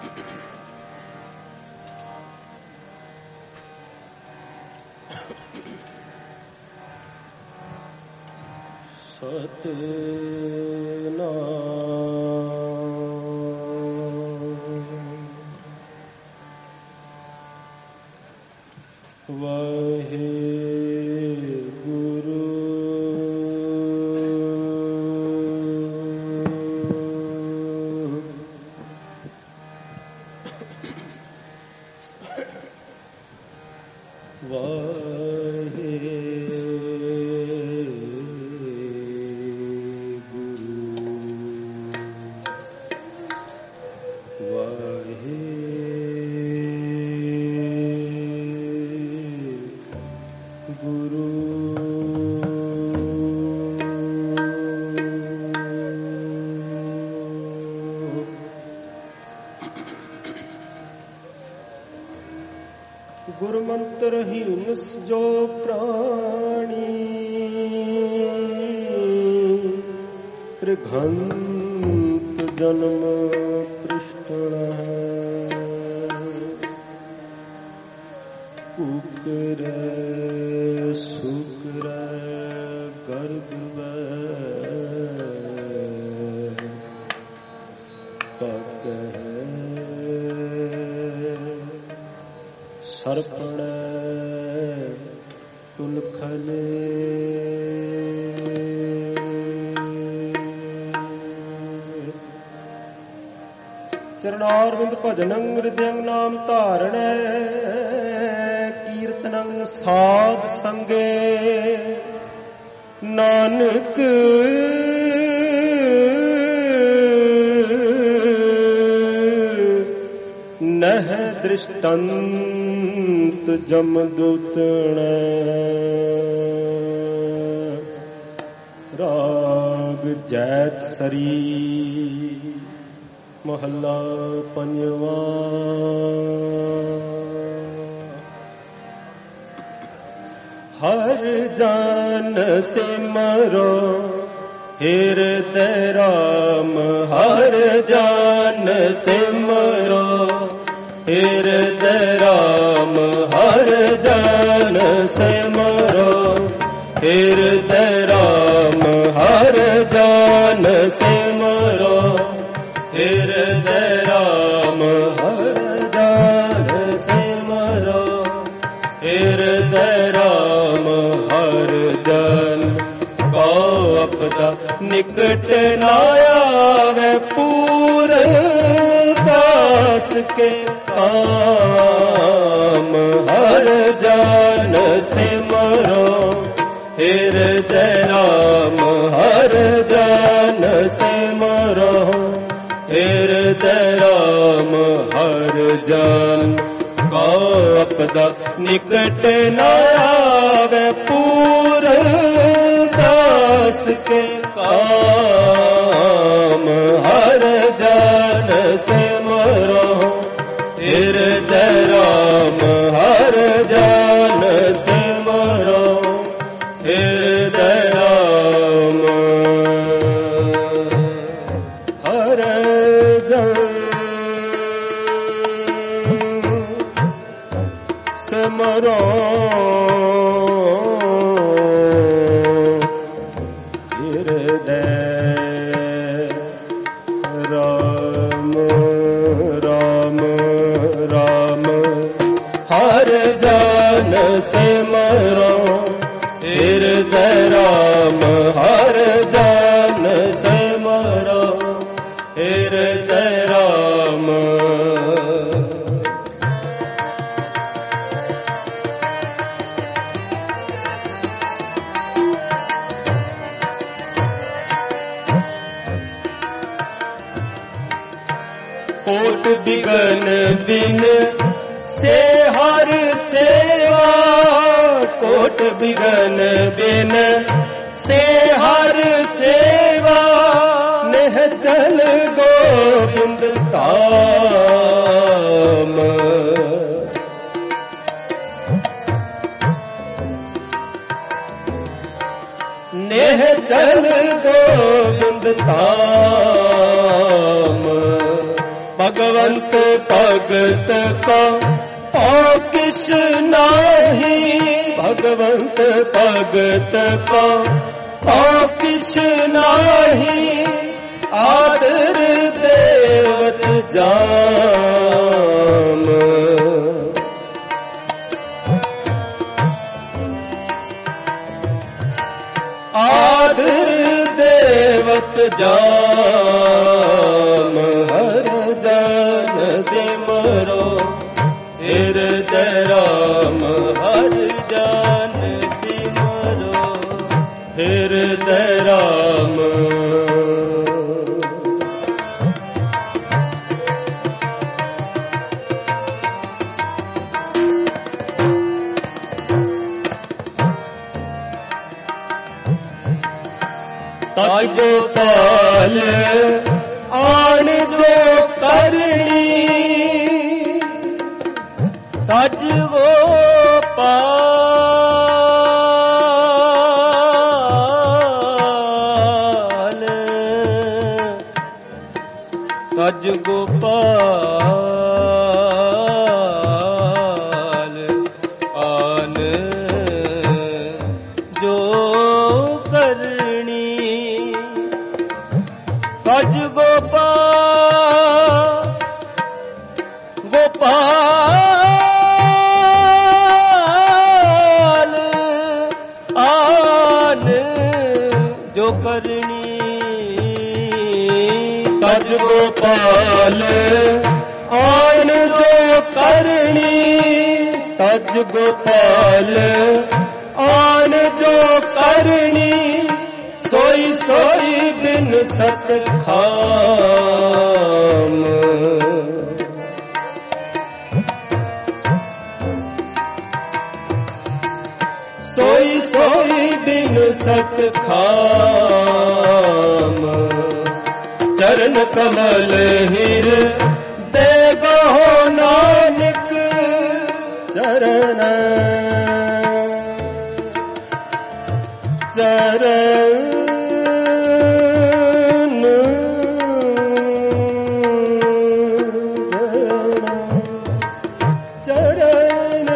गुरुमंत्रहीन जो प्राणी त्रिघंत जन्म पृष्ठण कुकर शुक्र गर्भ पक सर्पण तुलखले चरणारविंद भजनं हृदयं नाम धारण कीर्तनं साध संगे नानक नह दृष्टांत जमदूतण राग जैत सरी महला पंजवा। हर जान से मरो हृदय राम, हर जान से मरो हृदय राम, हर जान से मरो हृदय राम, हर जान से मरो हृदय राम, हर जान से मरो हृदय राम, हर जन को अपदा निकट न आवे पूर्ण दास के काम। हर जान से मरो हृदय राम, हर जान से मरो हृदय राम, हर जान को अपदा निकट न आवे पूर्ण दास के काम। हर जान से मरो हृदय राम, हर जान से मरो हृदय राम, हर जान से मरो से मरो हृदय राम, हर जान से मरो हृदय राम। कोट बिगन बिन से हर सेवा, कोट बिगन बिन से हर सेवा, नेह चल गोविंद काम। नेह चल गोविंद काम, भगवान भगवंत भगत का पाँव किस नाही, भगवंत भगत का पाँव किस नाही, आदर देवत जाम। आदर देवत जाम, हर जन सिमरो हृदय राम, हर जन सिमरो हृदय राम। ताजो पाल आन जो करनी, तज वो पाल, तज गोपाल आन जो करनी, तज गोपाल गोपाल आन जो करनी, तज गोपाल आन जो करनी, तज गोपाल आन जो करनी, सोई सोई बिन सत खाम। सोई सोई बिन सत खाम, चरण कमल हिर देगा हो नानक, चरण चरण चरण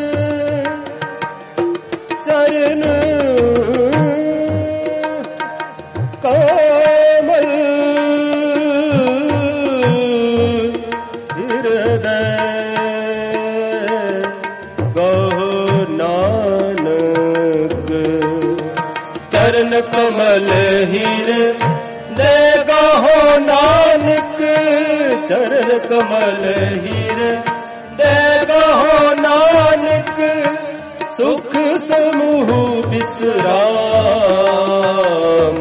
चरण कमल हृदय गहो नानक, चरण कमल हृदय गहो नानक, चरण कमल हृदय गहो नानक, सुख समूह विश्राम।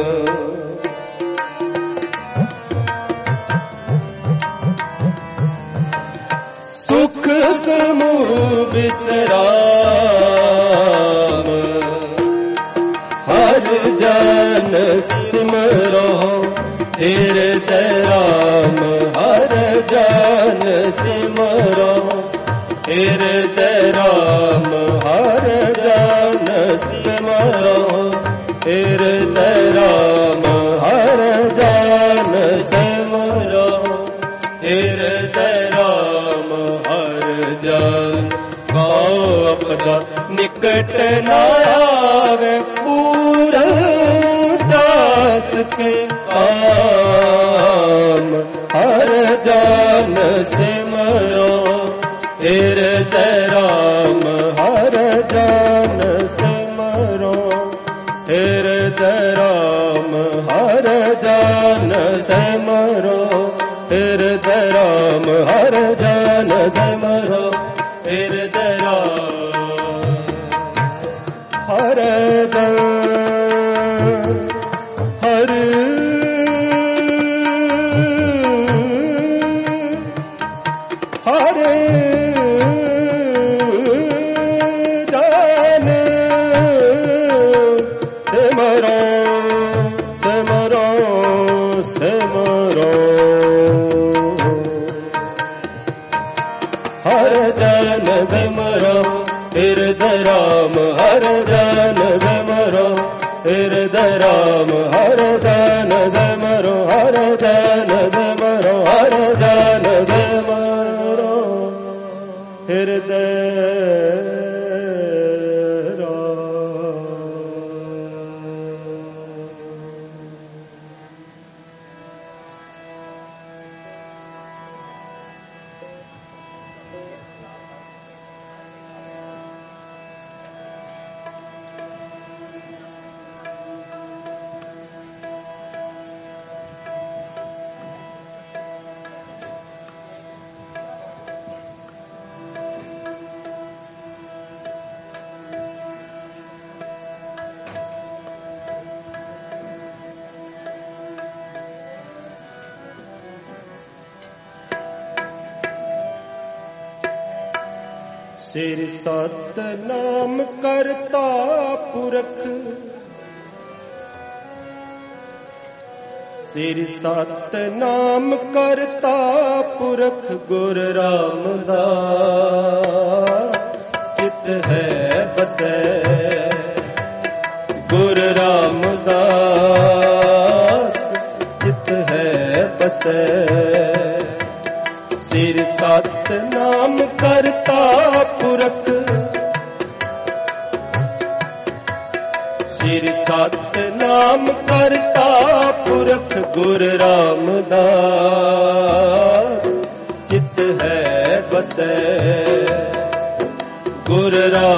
सुख समूह विश्राम, हर जन सिमरो हृदय राम, हर जन सिमरो हृदय राम, हर जन सिमरो हृदय राम, हर जन सिमरो हृदय राम, हर जन गाओ अपना निकट न आवे, पूरा दास के काम, हर जन सिमरो हृदय राम, हर जन सिमरो हृदय राम, हर जन सिमरो हृदय राम, हर जन सिमरो हृदय राम, हर जन हर हरे जान सिमरो सिमरो सिमरो, हर जन सिमरो हृदय राम, हर जन सिमरो हृदय राम, हर जन सिमरो, हर जन सिमरो, हर जन हृदय सिर सतनाम करता पुरख, सिर सतनाम करता पुरख गुर रामदास चित है बसै, गुर रामदास चित है बसै। सिर सतनाम करता पुरख, सिर सतनाम करता पुरख गुर रामदास चित है बसै, गुर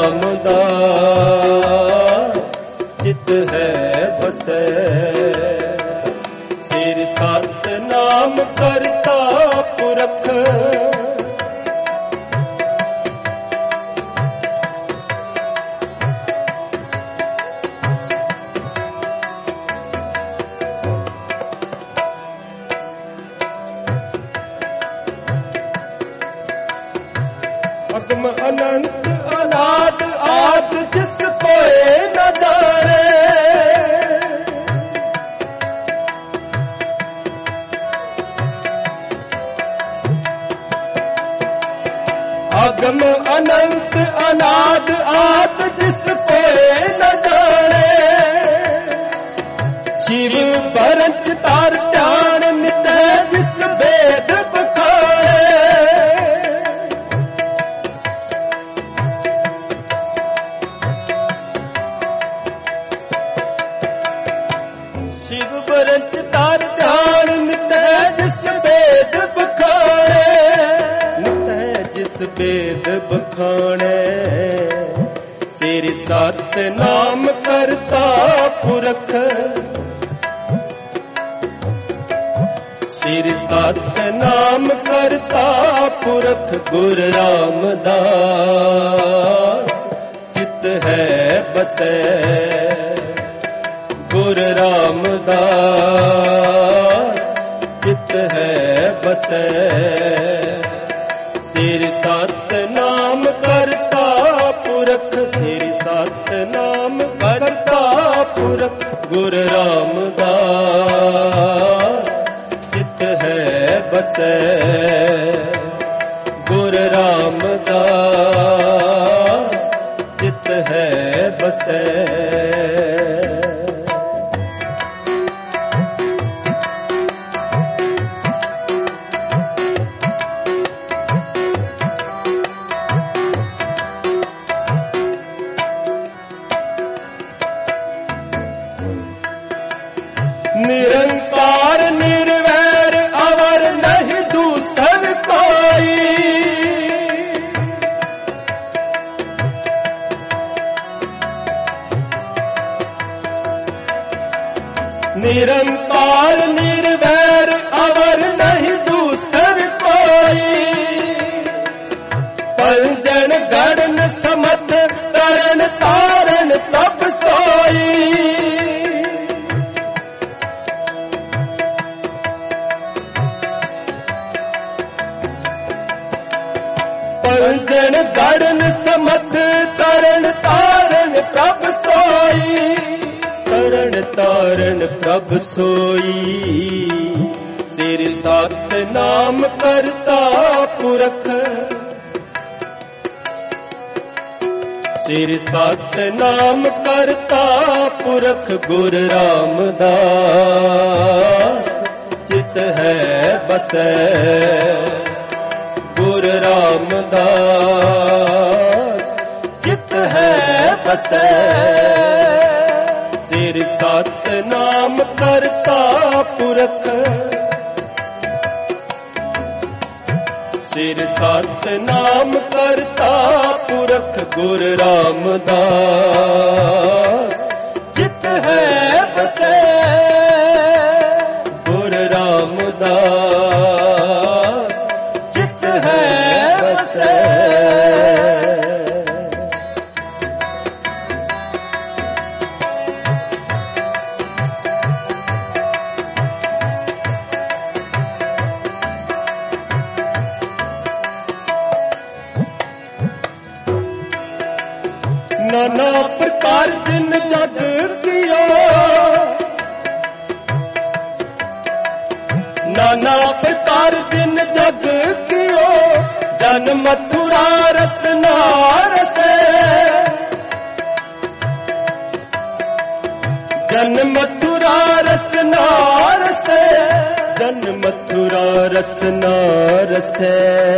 रामदास चित है बसै। सिर सतनाम करता पुरख, अगम अनंत अनाद आद जिस कोई न जाने, अगम अनंत अनाद आद जिस कोई न जाने। शिव परंच तार ध्यान नित जिस वेद बखाने, शिव परंच तार ध्यान नित जिस वेद बखाने, जिस वेद बखाने। सिर सतनाम करता पुरख, सिर सतनाम करता पुरख गुर रामदास चित है बसै, गुर रामदास चित है बसै। सिर सतनाम करता पुरख, सिर सतनाम करता पुरख गुर रामदास चित है बसै, गुर रामदास चित है बसै। निरंकार निर्वैर अवर नहीं दूसर कोई, निरंकार निर्वैर अवर नहीं दूसर कोई। पंजन गणन समत तरन तारण तब सोई, पंजन गणन समत तरन तारण प्रभ सोई, तरन तारण प्रभ सोई। सिर सतनाम करता पुरख, सिर सतनाम करता पुरख गुर रामदास चित है बसै, गुर गुरु रामदास चित है बसै सिर सत नाम करता पुरख सिर सत नाम करता पुरख गुरु रामदास चित है बसै गुरु रामदास चित है बसै नाना प्रकार जिन जग किया नाना प्रकार जिन जग कियो जन मथुरा रसना रसे जन मथुरा रसना रसे जन मथुरा रसना रसे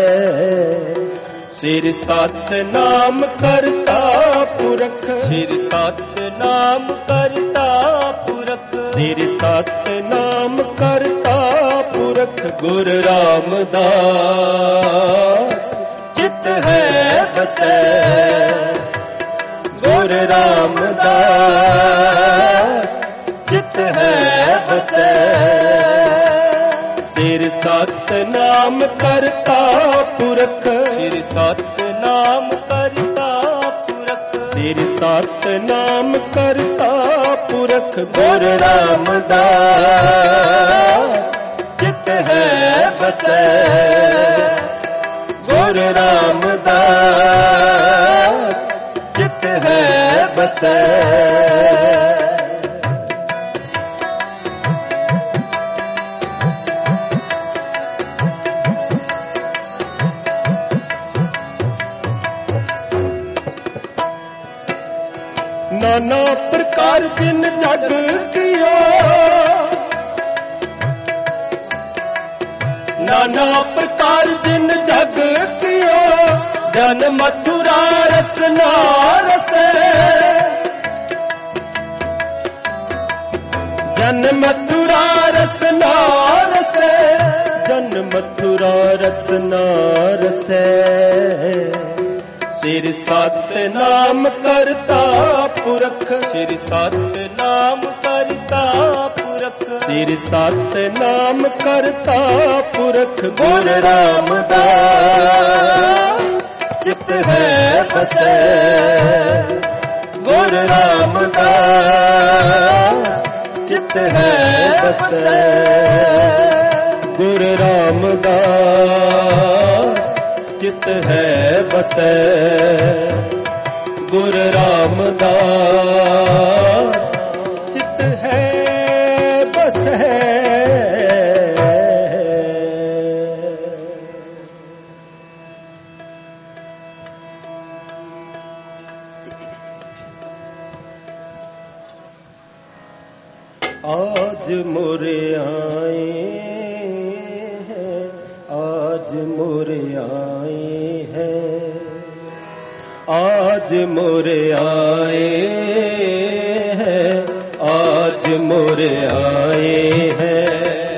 सिर सत नाम करता पुरख सिर सत नाम करता पुरख सिर सत नाम करता पुरख गुरु रामदास चित है बसै गुरु रामदास चित है बसै सिर सत नाम करता पुरख सिर सत नाम करता पुरख सिर सत नाम करता पुरख गुरु रामदास चित है बसै गुरु रामदास चित है बसै नाना प्रकार जिन जग किया नाना प्रकार जिन जग किया जन मथुरा रसना रसे जन मथुरा रसना रसे जन मथुरा रसना रसे सिर सत नाम करता पुरख सिर सत नाम करता पुरख सिर सत नाम करता पुरख गुरु रामदास चित है बसै गुरु रामदास चित है बसै गुरु रामदास चित है बसै गुरु रामदास चित है बसै आज मोरे आए हैं आज मोरे आए हैं आज मोरे आए हैं आज मोरे आए हैं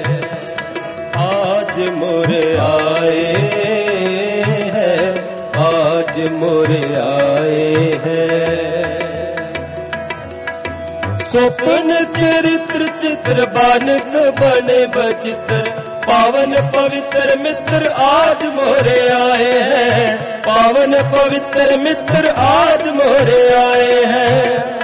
आज मोरे आए हैं आज मोरे आए हैं स्वप्न चरित्र चित्र बानक बने बचित्र पावन पवित्र मित्र आज मोरे आए हैं पावन पवित्र मित्र आज मोरे आए हैं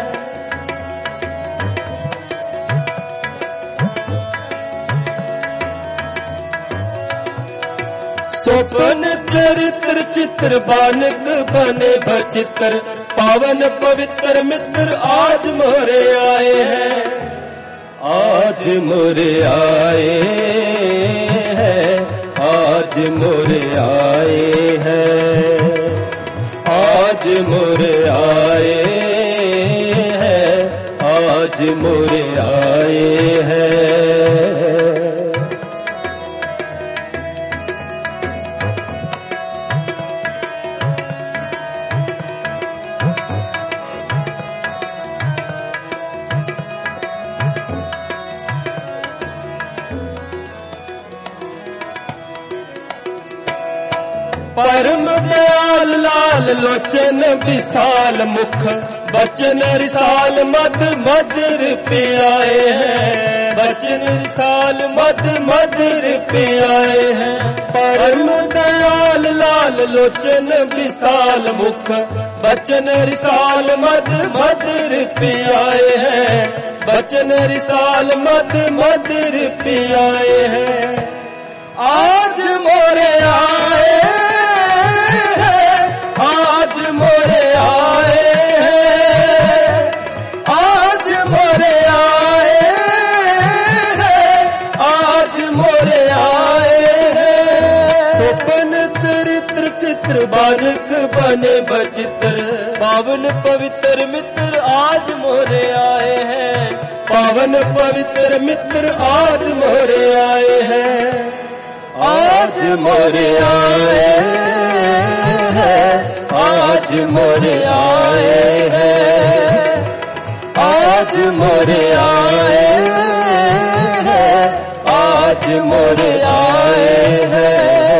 स्वप्न चरित्र चित्र बानक बने बचित्र पावन पवित्र मित्र आज मोरे आए हैं आज मोरे आए हैं आज मोरे आए हैं आज मोरे आए हैं आज मोरे आए हैं परम दयाल लाल लोचन विशाल मुख बचन रिसाल मद मधुर पियाए हैं, बचन रिसाल मद मधुर पियाए हैं। परम दयाल लाल लोचन विशाल मुख बचन रिसाल मद मधुर पियाए हैं, बचन रिसाल मद मधुर पियाए हैं। आज मोरे आए हैं, आज मोरे आए हैं, आज मोरे आए हैं, आज मोरे आए हैं। स्वप्न चरित्र चित्र बालक बने बचित्र, पावन पवित्र मित्र आज मोरे आए हैं, पावन पवित्र मित्र आज मोरे आए हैं। आज मोरे आए हैं, आज मोरे आए हैं, आज मोरे आए हैं, आज मोरे आए हैं।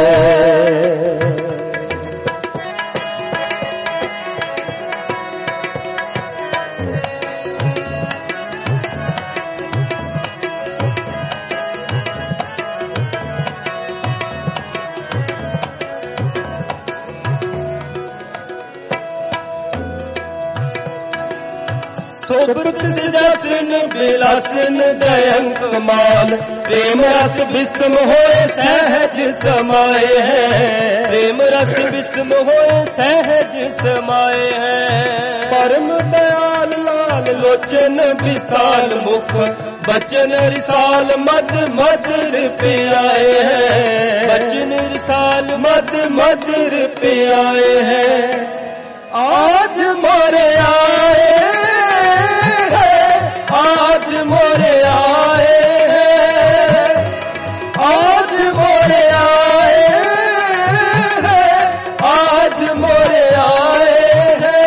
सोबत जसन विलासन दयंक मान, प्रेम रस विस्म होए सहज समाये हैं, प्रेम रस विस्म होए सहज समाये हैं। परम दयाल लाल लोचन विशाल मुख बचन रिसाल मद मधुर पियाए हैं, बचन रिसाल मद मधुर पियाए हैं। आज मोरे आए हैं, आज मोरे आए हैं, आज मोरे आए हैं, आज मोरे आए हैं।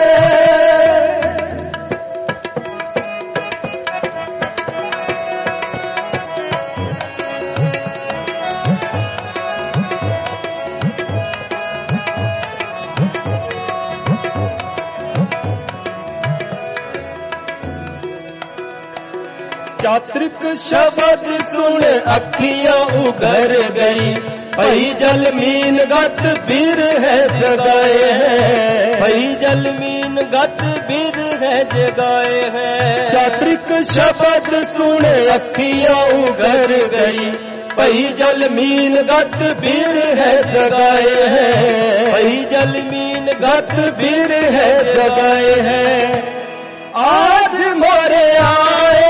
चात्रिक शब्द सुन अखियां उगर गई, पही जल मीन गत बीर है जगाए हैं, पही जल मीन गत बीर है जगाए हैं। चात्रिक शब्द सुन अखियां उगर गई, पही जल मीन गत बीर है जगाए हैं, पही जल मीन गत बीर है जगाए हैं। आज मोरे आए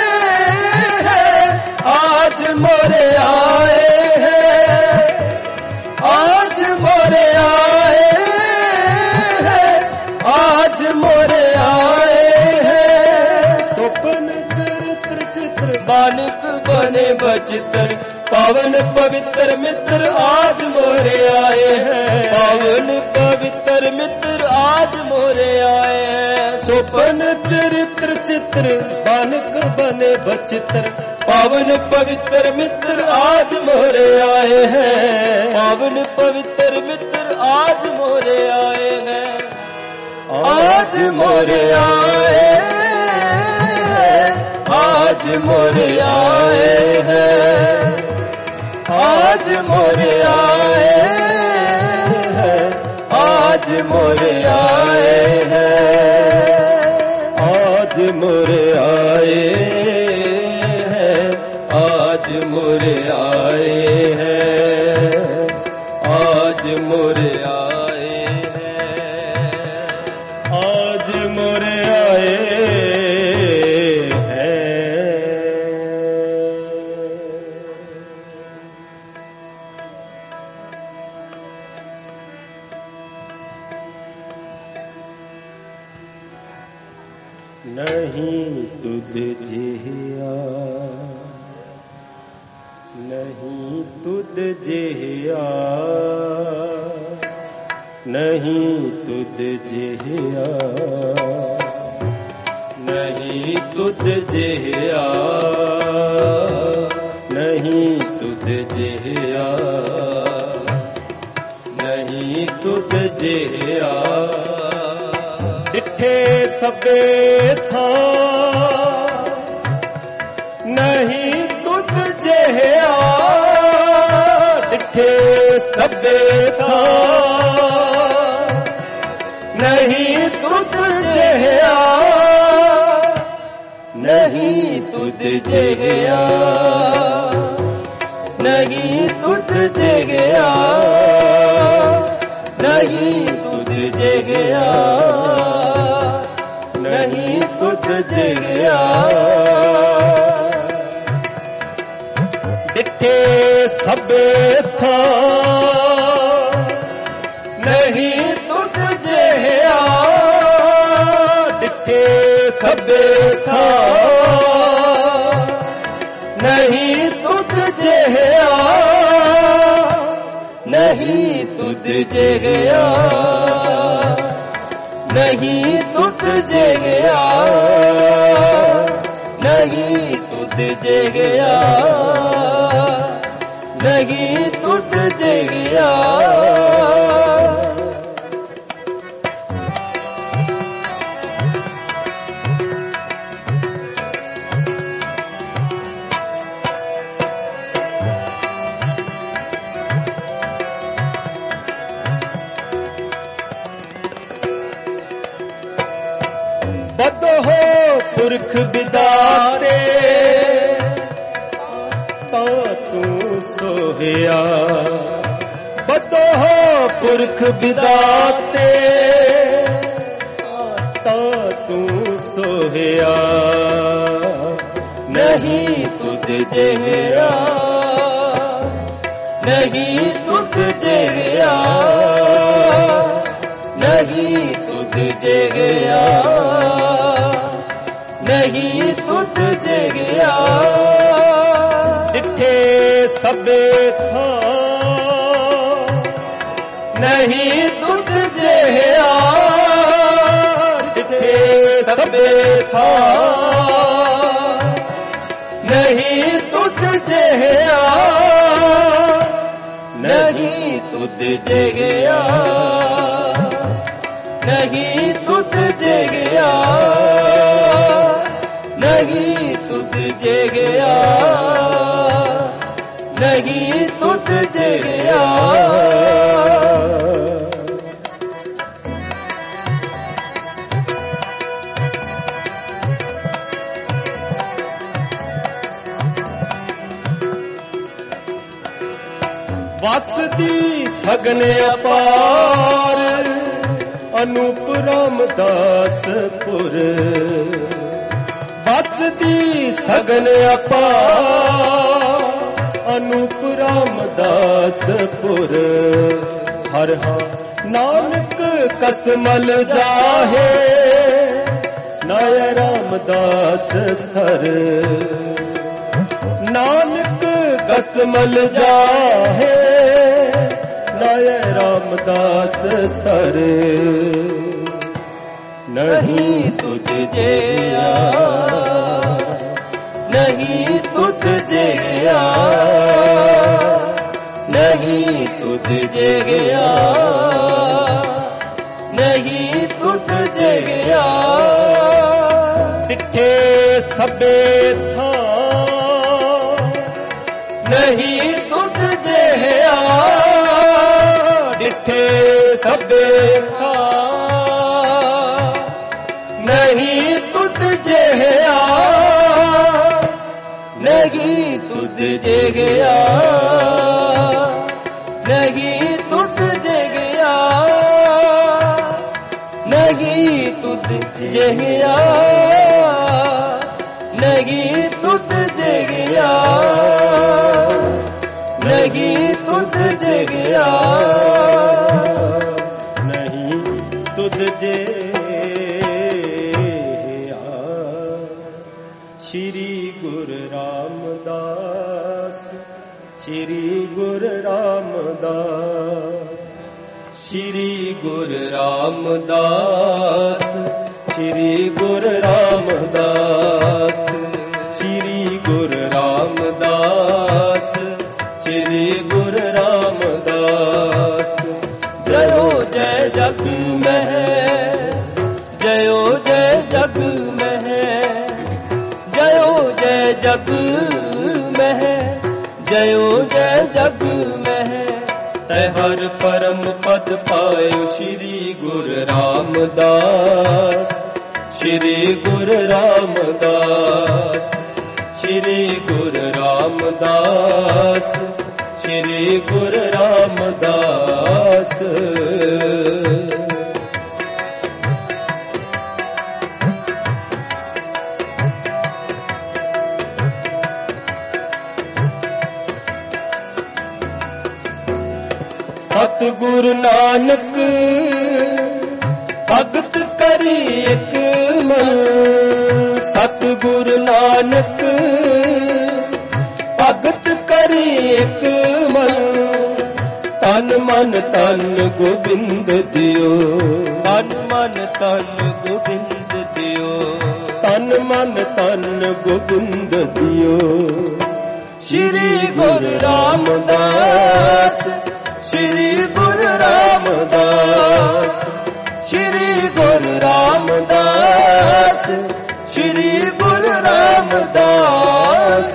हैं, आज मोरे आए हैं, आज मोरे आए हैं, आज मोरे आए हैं। स्वप्न चरित्र चित्र बालक बने बचित्र, पावन पवित्र मित्र आज मोरे आए हैं, पावन पवित्र मित्र आज मोरे आए हैं। स्वप्न चरित्र चित्र बालक बने बचित्र, पावन पवित्र मित्र आज मोरे आए हैं, पावन पवित्र मित्र आज मोरे आए हैं। आज मोरे आए हैं, आज मोरे आए हैं, आज मोरे आए हैं, आज मोरे आए हैं, आज मोरे आए हैं, आज मोरे आए हैं, आज मोरे आए हैं, आज मोरे आए हैं। नहीं तुझ जिया, नहीं तुझ जिया, नहीं तुझ जिया, नहीं तुझ जिया, नहीं तुझ जिया, नहीं तुझ जिया। डिठे सबे था नहीं तुझ जिया। डिठे सबे था नहीं तुझ जिया। नहीं तुझ जिया। नहीं तुझ जिया। नहीं तुझ जिया। नहीं तुझ जिया। डिठे सबे था नहीं तुझ जिया। डिठे सबे था नहीं तुझ जिया। नहीं तुझ जिया। नहीं तुझ जिया। नहीं तुझ जिया। नहीं तुझ जिया। बद हो पुरख बिदारे ता तू सोहिया। बद हो पुरख बिदाते ता तू सोहिया। नहीं तुझ जिया। नहीं तुझ जिया। नहीं तुझ जिया। नहीं तुझ जिया। डिठे सबे था नहीं तुझ जिया। डिठे सबे था नहीं तुझ जिया। नहीं तुझ जिया। नहीं तुझ जिया। नहीं तुझ जिया। नहीं तुझ जिया। वसदी सगन अपार अनूप रामदासपुर। वसदी सगन अपार अनूप रामदासपुर। हर हा नानक कसमल जाहे नाय रामदास सर। नानक कसमल जाहे नाय रामदास सर। नहीं तुझ जिया। नहीं तुझ जिया। नहीं तुझ जिया। नहीं तुझ जिया। डिठे सबे था नहीं तुझ जिया। डिठे सबे था नहीं तुझ जिया। नहीं तुझ जिया। नहीं तुझ जिया। नहीं तुझ जिया। नहीं तुझ जिया। नहीं तुझ जिया। नहीं तुझ जिया। श्री गुरु रामदास। श्री गुरु रामदास। श्री गुरु रामदास। श्री गुरु रामदास। श्री गुरु रामदास। श्री गुरु रामदास। में है, जयो जय जग में है, जयो जय जग में है, जयो जय जग में है। तै हर परम पद पायो श्री गुरु रामदास, श्री गुरु रामदास, श्री गुरु रामदास, श्री गुरु रामदास। सतगुरु नानक भगत करी एक मन, सतगुरु नानक भगत करी एक मन। तन मन तन गोबिंद दियो, तन मन तन गोबिंद दियो, तन मन तन गोबिंद दियो। श्री गुरु रामदास, श्री गुरु रामदास, श्री गुरु रामदास, श्री गुरु रामदास।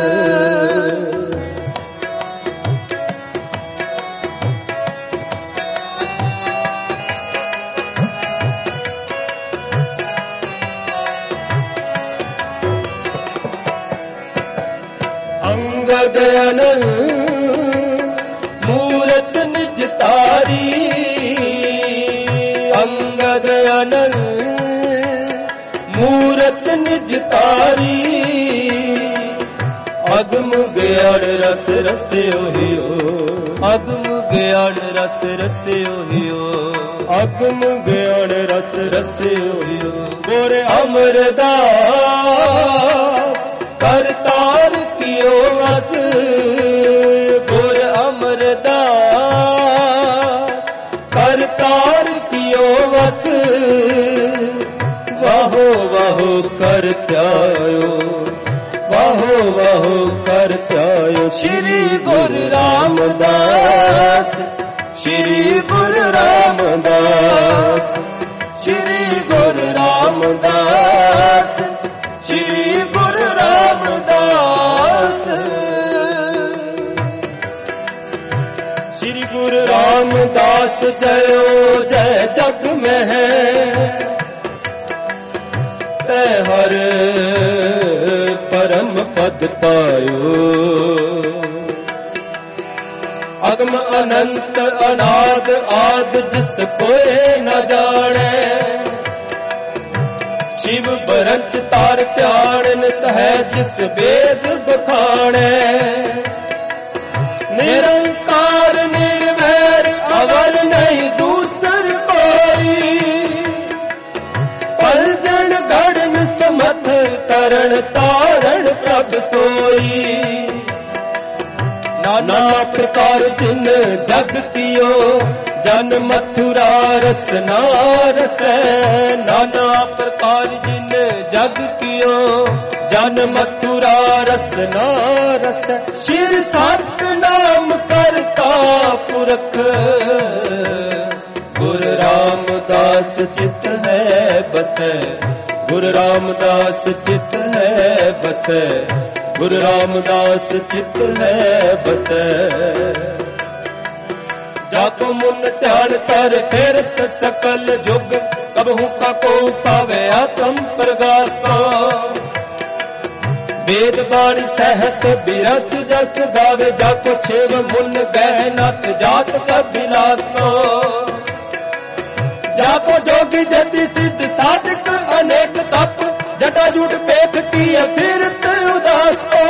अंगद मूरत निज तारी, अंगद अनंत मूरत निज तारी। अगम ज्ञान रस रस्यो हियो, अगम ज्ञान रस रस्यो हियो, अगम ज्ञान रस रस्यो हियो। गोरे अमरदास करतार कियो वस, गोर अमरदास करतार कियो वस। वाहो वाहो कर त्यायो, वाहो वाहो कर त्यायो। श्री गुरु रामदास, श्री गुरु रामदास, श्री गुरु रामदास, श्री गुरु रामदास। श्री गुरु रामदास जयो जय जग में है, तै हर परम पद पायो। अगम अनंत अनाद आद जिस कोई न जाने, शिव बरंच तार त्याणन है जिस वेद बखाणे। निरंकार निर्वैर अवर नहीं दूसर कोई, पलजन गढ़न समथ तरण तारण प्रभ सोई। नाना प्रकार जिन जग कियो, जन मथुरा रस नारस। नाना प्रकार जिन जग कियो, जन मथुरा रस नारस। शिर सत नाम करता पुरख, गुरु रामदास चित है बसे, गुरु रामदास चित है बसे, गुरु रामदास चित है बसे। जाको मुन ध्यान कर फेरत सकल जुग, कबहू का को पावे आत्म प्रगासो। वेद बाणी सहत बिरच जस गावे, जाको छेव मुन गहनत जात कबिलासो। जाको जोगी जति सिद्ध साधक अनेक तप, जटा जुट पेख किए फिरत उदास को।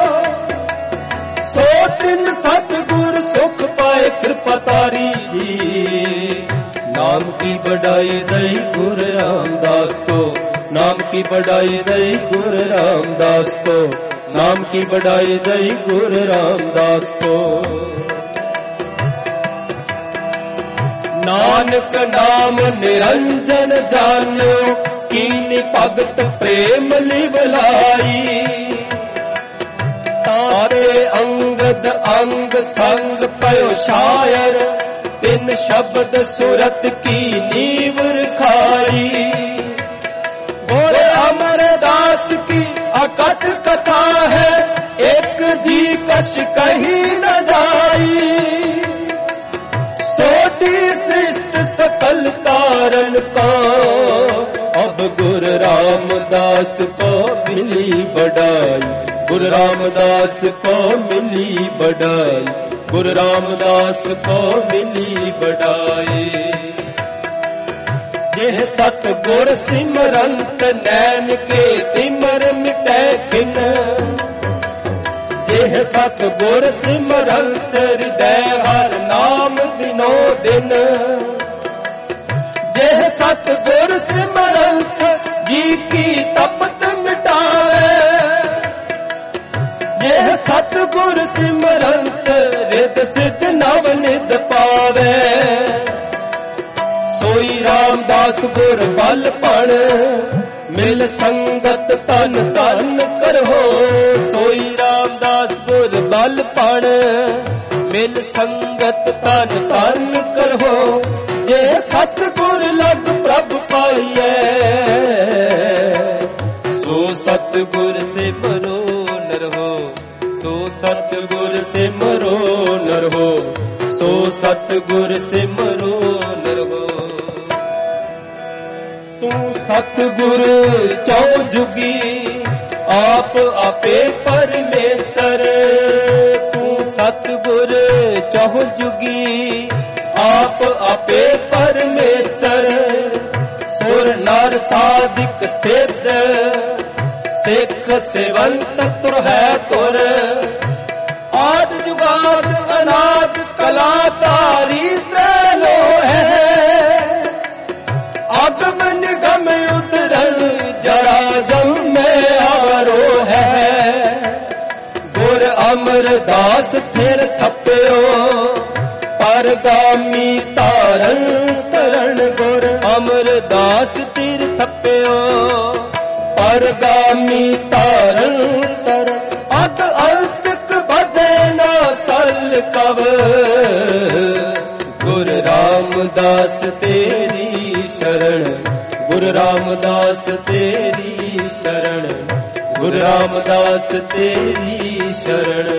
सो दिन सतगुर सुख पाए कृपा तारी जी, नाम की बढ़ाई दई गुरु रामदास को, नाम की बढ़ाई दई गुरु रामदास को, नाम की बढ़ाई दई गुरु रामदास को। नानक नाम निरंजन जानो, कीनी भगत प्रेम लिवलाई। तारे अंगद अंग संग पयो शायर, तिन शब्द सूरत की नींव रखाई। गुर अमरदास की अकथ कथा है, एक जी कश कही न जाई। सोटी सृष्ट सकल तारण का, अब गुरु रामदास को मिली बड़ाई। गुरु रामदास को मिली बड़ाई, गुरु रामदास को मिली बड़ाई। जेह सतगुर सिमरंत नैन के तिमर मिटै खिन। जेह सतगुर सिमरंत हृदय हर नाम दिनो दिन। जेह सतगुर सिमरंत जी की तपत मिटावे। जेह सतगुर सिमरंत रिद सिद्ध नव निध पावे। सोई रामदास गुर बल पण, मिल संगत तन तन करहो। सोई रामदास गुर बल पण, मिल संगत तन तन करहो। जे सतगुर लग प्रभ पाइए, सो सतगुर से मरो नर हो। सो सतगुर से मरो नर हो, सो सतगुर से मरो नर हो। तू सतगुर चौ जुगी, आप आपे परमेश्वर। तू सतगुर चौ जुगी, आप आपे परमेश्वर। सुर नर साधिक सिद्ध, सिख सेवंत तुर है तुर। आद जुगाद अनाद कलाकारी त्रैलो है। आगम निगम उतरण जराजम में आरो है। गुर अमरदास फिर थप्यो, परगामी तारण तरण। गुर अमरदास तिर थप्यो, परगामी तारण तरण। अत अंतक बधे न सल कव, गुरु रामदास तेरी शरण। गुरु रामदास तेरी शरण, गुरु रामदास तेरी शरण।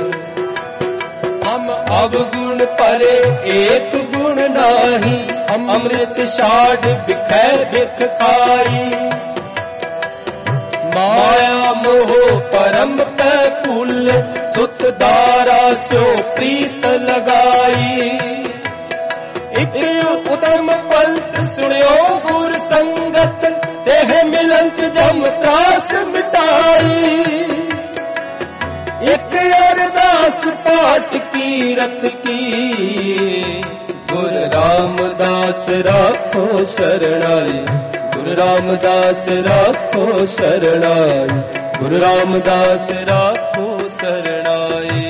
हम अवगुण परे एक गुण नाही, हम अमृत छाड़ बिखै बिख खाई। माया मोह परम पै फूल, सुत दारा सो प्रीत लगाई। एक उदम पंथ सुनियो गुर संगत, तेह मिलंत जम त्रास मिटाई। एक अरदास पाठ की रत की, गुरु रामदास राखो शरणाई। गुरु रामदास राखो शरणाई, गुरु रामदास राखो शरणाई।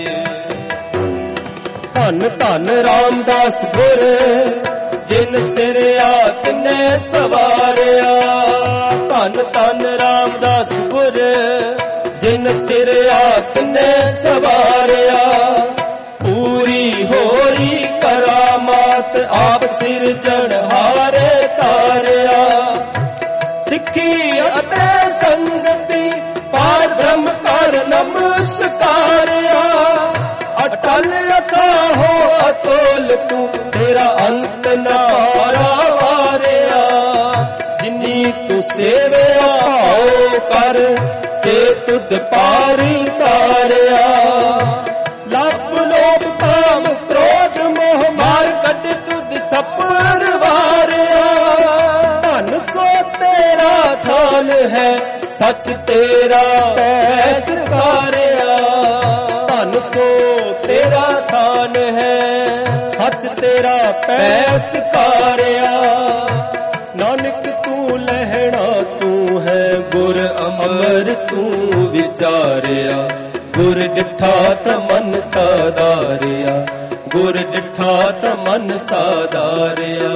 धन धन रामदास गुर, जिन सिर आत ने सवारिया। धन धन रामदास गुर, जिन सिर आत ने सवारिया। पूरी होरी करामात, आप सिरजन हारे तारिया। सिखी अते संगति, पार ब्रह्म कर नमस्कारिया। अटल रखा हो अतोल तू, तेरा अंत न पारावारिया। जिनी तू सेवया भाव कर, से तुद पार तारिया। लप लोभ काम क्रोध मोह मार, कट तुद सपर वारिया। धन सो तेरा थान है, सच तेरा पैस कारिया। धन सो तेरा थान है, सच तेरा पैस कारिया। नानक तू लहना तू है, गुर अमर तू विचारिया। गुर डिठा त मन साधारिया, गुर डिठा त मन साधारिया।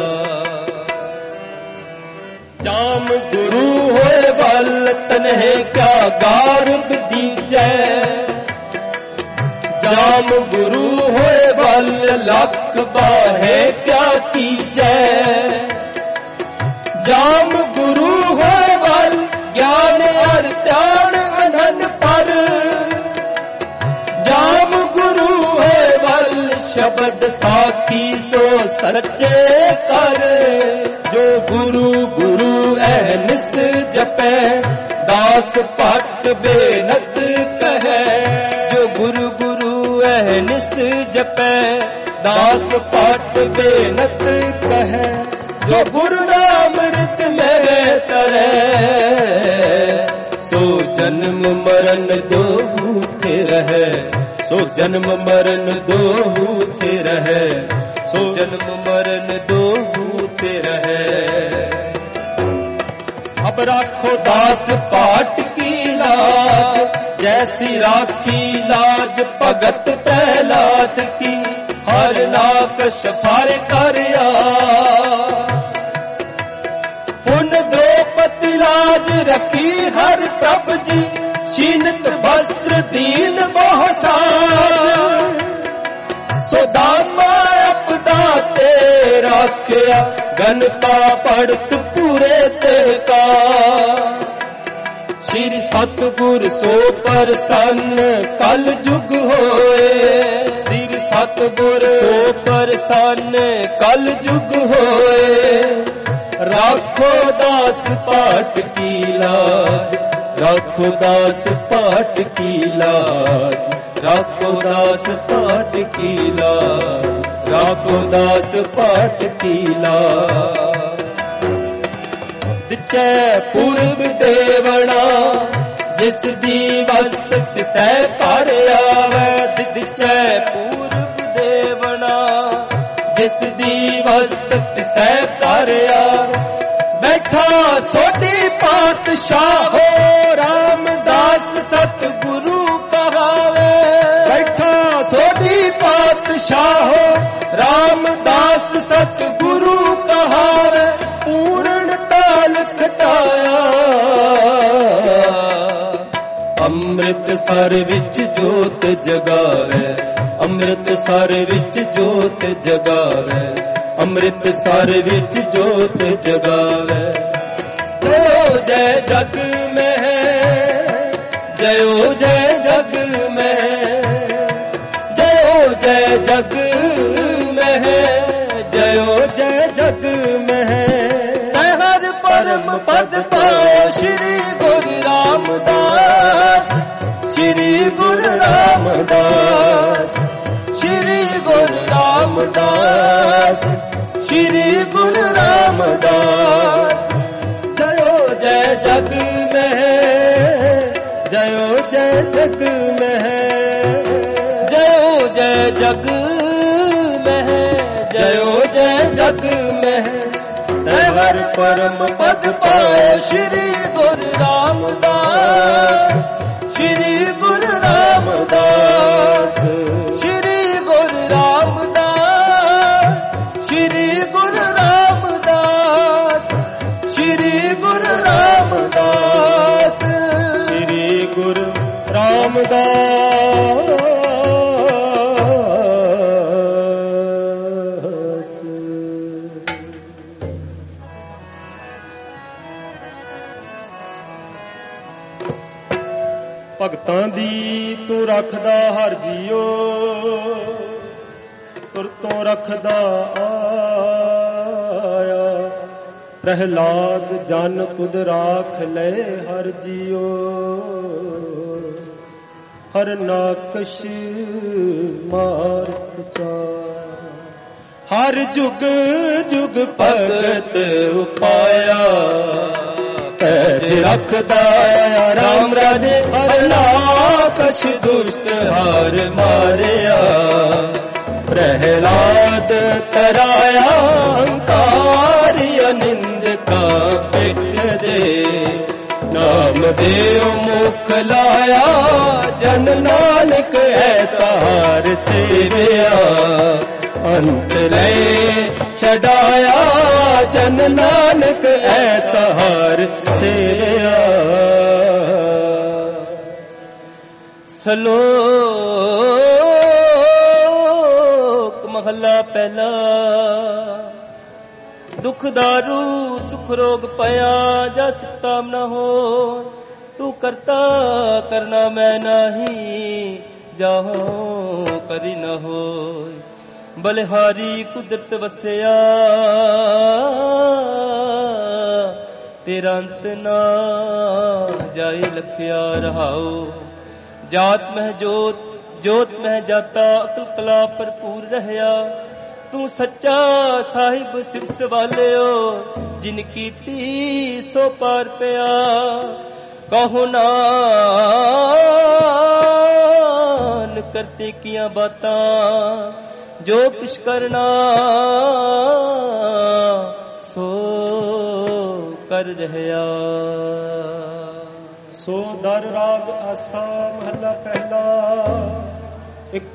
जाम गुरु होए बल तन्हे क्या गारुद दीजै। जाम गुरु होए बल लख बाहे क्या कीजै। जाम गुरु होए बल ज्ञान और ध्यान अनन पर। जाम गुरु होए बल शब्द साखी सो सच्चे कर। जो गुरु गुरु ऐनिस जपै दास पट बेनत कहे। जो गुरु गुरु ऐनिस जपै दास पट बेनत कहे। जो गुरु नामृत में तरे सो जन्म मरण दोहू थे रहे। सो जन्म मरण दोहू थे रहे। सो जन्म मरण दोहू थे रहे। अब राखो दास पाट की लाज जैसी राखी लाज भगत प्रहलाद की। हर नाकश फार करया पुन द्रौपदी लाज रखी हर प्रभ जी। शीनत वस्त्र दीन बहुसार। सुदामा अपदा ते राख्या घनता पड़त पूरे ते का। श्री सतगुर सो प्रसन्न कल जुग होए। श्री सतगुर सो प्रसन्न कल जुग होए। राखो दास पाट की लाज। राखो दास पाट की लाज। राखो दास पाट की लाज। राखो दास पाट की लाज। दिचै पूर्व देवना जिस दी वस्त तिसै पर आवे। दिचै पूर्व देवना जिस दी वस्त तिसै पर आवे। बैठा सोडी पातशाहो रामदास सतगुरु कहावे। बैठा सोडी पातशाहो रामदास सतगुरु कहावे। पूर्ण ताल खटाया अमृतसर विच जोत जगावे। अमृतसर विच जोत जगावे। अमृतसर विच जोत जगावे। जयो जय जग में जयो जय जग में। जयो जय जग में जयो जय जग में। हर परम पद पाओ श्री गुरु रामदास। श्री गुरु रामदास। श्री गुरु रामदास। श्री गुरु रामदास। जयो जय जग में जयो जय जग में। जयो जय जग में जयो जय जग में। हर परम पद पाए श्री गुरु रामदास। श्री गुरु रामदास। श्री गुरु रामदास। श्री गुरु रामदास। श्री गुरु रामदास। श्री गुरु रामदास। भगतां दी तू रखदा हर जियो। तुर तो रखदा आया। प्रहलाद जन तुद राख ले हर जियो। हर नाकश मार चा। हर जुग जुग भगत उपाया। पैर रखदा राम राजे। हर नाकश दुष्ट हार मारिया। प्रहलाद तराया अंकारी अनिंद का पेट दे। नाम देव मुख लाया जन नानक ऐसा हार सेविया। अंत ले छड़ाया जन नानक ऐसा हार सेविया। सलो महला पहला। दुख दारू सुख रोग पया जस ताम न हो, तू करता करना मैं नहीं, जाहो करी न हो। बलिहारी कुदरत वसया, तेरा अंत ना जाए लखिया रहाओ। जात मह जोत जोत मह जाता, अकल कला भरपूर रहया। तू सच्चा साहिब सिरस वालियो, जिन कीती सो पार पिया। कहो नान करते किया बातां, जो किश करना सो कर रहया। सो दर राग आसा महला पहला। एक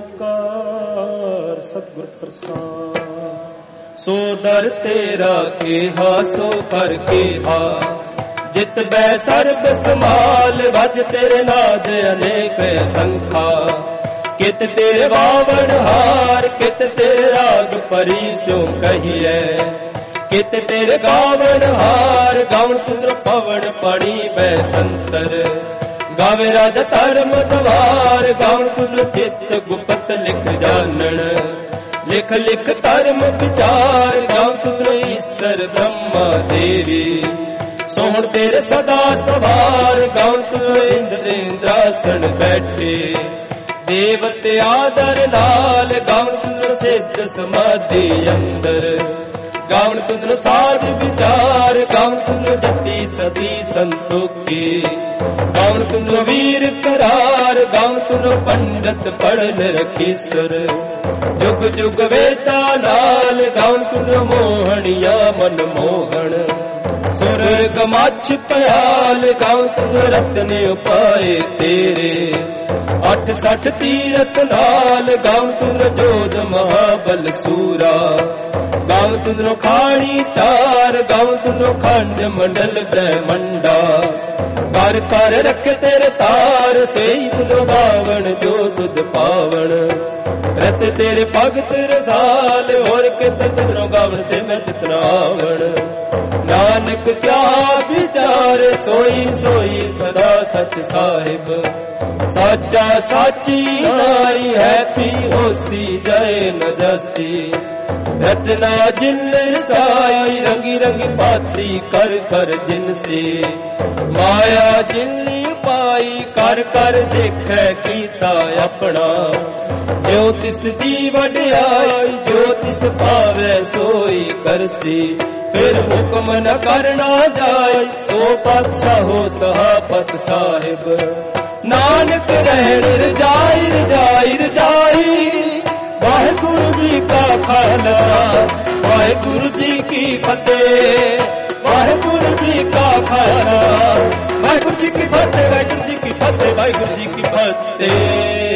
ओंकार सतगुर प्रसाद। सो दर तेरा केहा सो कर केहा, जित बै सर्ब समाल वज तेरे नाद अनेक संखा। कित तेरे वावण हार, कित तेरे राग परी स्यो कहिए। कित तेरे गावण हार, गावण तुद्र पवन पड़ी बैसंतर। गावे राजा धर्म द्वार, गावण तुद्र चित्त गुप्त लिख जानन। लिख लिख धर्म विचार, गावण तुद्र ईश्वर ब्रह्मा देवी। सोहण तेरे सदा सवार, गावण तुद्र इंद्र इंद्रासन बैठे। देवते आदर नाल, गावण तुद्र सिद्ध समाधि अंदर। गावण तुद्र साध विचार, गावण तुद्र जति सदी संतोखी। गावण तुद्र वीर करार, गावण तुद्र पंडित पढ़न रखीश्वर। जुग जुग वेता नाल, गावण तुद्र मोहनिया मन मोहन। सुर गमाछ पयाल, गावण तुद्र रत्न उपाय तेरे। 860 तीरथ नाल, गावण तुद्र जोध महाबल सूरा। गावण तुद्रो खाणी चार, गावण तुद्रो खंड मंडल ब्रह्मंडा। कर कर रख तेरे तार, सेई तुद्रो बावण जो तुद पावण। रत तेरे भगत रसाल, और कित तुद्रो गावण से मैं चितरावण। नानक क्या विचार, सोई सोई सदा सच साहिब। साचा साची नाई है पी होसी, जय न जसी। रचना जिन रचाई, रंगी रंगी पाती कर कर जिनसी। माया जिनली पाई, कर कर देखे कीता अपना। जो तिस दी वड्याई, जो तिस पावे सोई करसी। फिर हुक्म न करना जाए, तो पातशाह हो सहापत साहिब। नानक रहन रजाई रजाई रजाई। वाहिगुरु जी का खालसा, वाहिगुरु जी की फतेह। वाहिगुरु जी का खालसा, वाहिगुरु जी की फतेह, वाहिगुरु जी की फतेह, वाहिगुरु जी की फतेह।